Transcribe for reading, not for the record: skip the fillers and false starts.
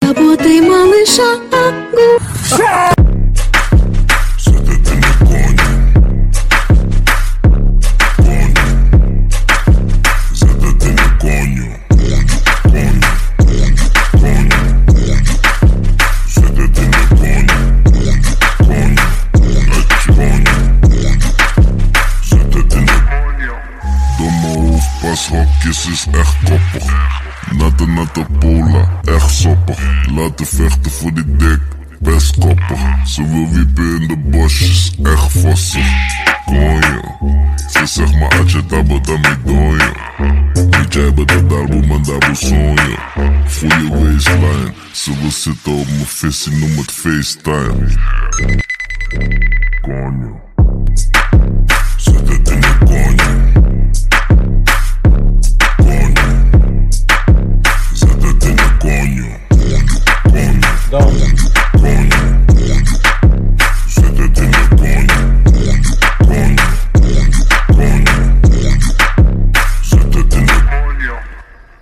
Работай, малыша. Hokjes is echt koppig. Natte pola, echt soppig. Laten vechten voor die dik, best koppig. Ze wil wiepen in de bosjes, echt vossig. Konjo, ze zegt maar als je tabo daarmee donjo. Niet jij bent het daarbo, maar daarbo sonjo. Voel je waistline, ze wil zitten op mijn visie, noem het FaceTime. Konjo, zet het in de konjo.